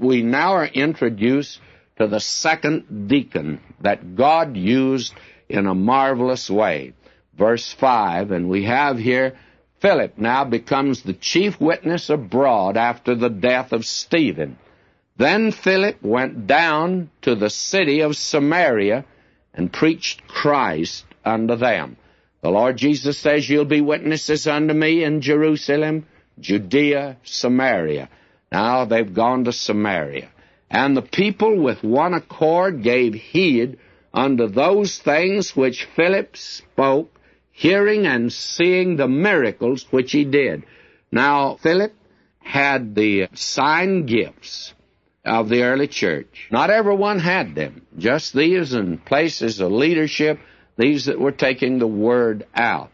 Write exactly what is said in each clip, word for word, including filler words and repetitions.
we now are introduced to the second deacon that God used in a marvelous way. Verse five, and we have here, Philip now becomes the chief witness abroad after the death of Stephen. Then Philip went down to the city of Samaria and preached Christ unto them. The Lord Jesus says, you'll be witnesses unto me in Jerusalem, Judea, Samaria. Now they've gone to Samaria. And the people with one accord gave heed unto those things which Philip spoke, hearing and seeing the miracles which he did. Now, Philip had the sign gifts of the early church. Not everyone had them. Just these in places of leadership, these that were taking the word out.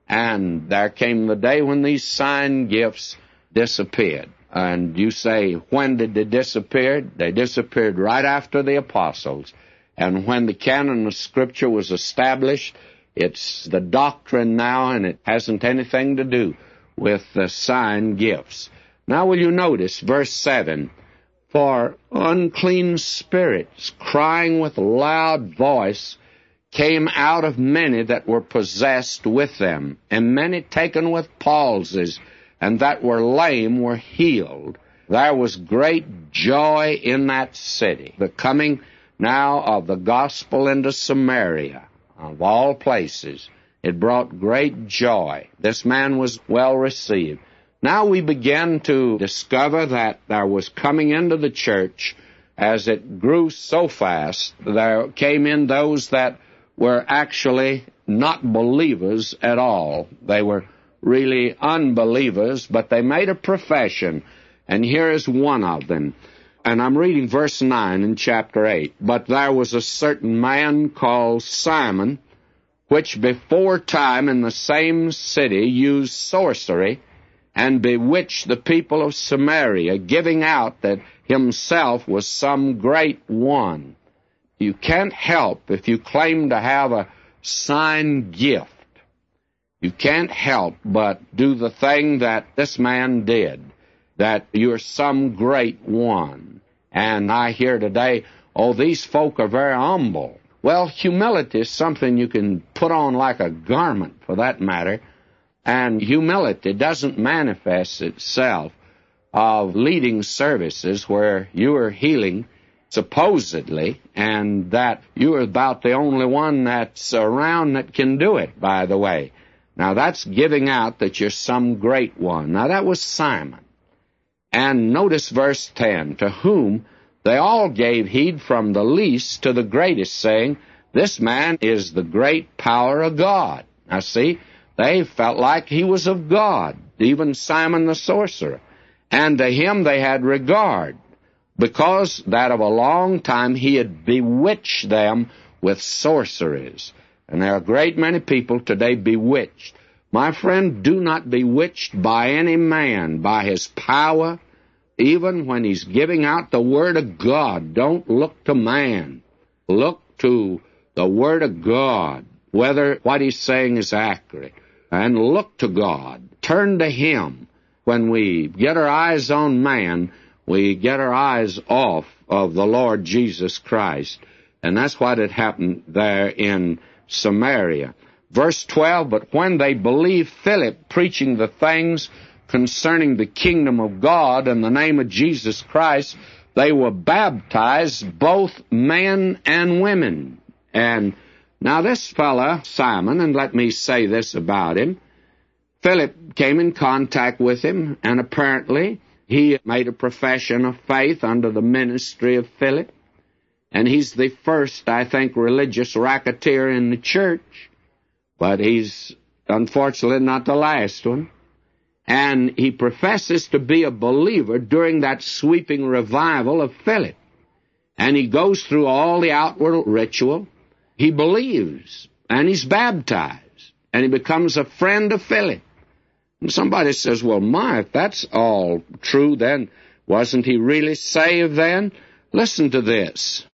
And there came the day when these sign gifts disappeared. And you say, when did they disappear? They disappeared right after the apostles. And when the canon of Scripture was established, it's the doctrine now, and it hasn't anything to do with the sign gifts. Now will you notice verse seven, for unclean spirits, crying with loud voice, came out of many that were possessed with them, and many taken with palsies, and that were lame were healed. There was great joy in that city. The coming now of the gospel into Samaria, of all places, it brought great joy. This man was well received. Now we begin to discover that there was coming into the church, as it grew so fast, there came in those that were actually not believers at all. They were really unbelievers, but they made a profession, and here is one of them. And I'm reading verse nine in chapter eight. But there was a certain man called Simon, which before time in the same city used sorcery, and bewitched the people of Samaria, giving out that himself was some great one. You can't help if you claim to have a sign gift. You can't help but do the thing that this man did, that you're some great one. And I hear today, oh, these folk are very humble. Well, humility is something you can put on like a garment, for that matter. And humility doesn't manifest itself of leading services where you are healing, supposedly, and that you are about the only one that's around that can do it, by the way. Now, that's giving out that you're some great one. Now, that was Simon. And notice verse ten, to whom they all gave heed from the least to the greatest, saying, this man is the great power of God. Now, see, they felt like he was of God, even Simon the sorcerer. And to him they had regard, because that of a long time he had bewitched them with sorceries. And there are a great many people today bewitched. My friend, do not be bewitched by any man, by his power, even when he's giving out the Word of God. Don't look to man. Look to the Word of God, whether what he's saying is accurate. And look to God. Turn to Him. When we get our eyes on man, we get our eyes off of the Lord Jesus Christ. And that's what had happened there in Samaria. Verse twelve, but when they believed Philip preaching the things concerning the kingdom of God in the name of Jesus Christ, they were baptized, both men and women. And now this fella, Simon, and let me say this about him, Philip came in contact with him, and apparently he made a profession of faith under the ministry of Philip. And he's the first, I think, religious racketeer in the church. But he's, unfortunately, not the last one. And he professes to be a believer during that sweeping revival of Philip. And he goes through all the outward ritual. He believes, and he's baptized, and he becomes a friend of Philip. And somebody says, well, my, if that's all true, then wasn't he really saved then? Listen to this.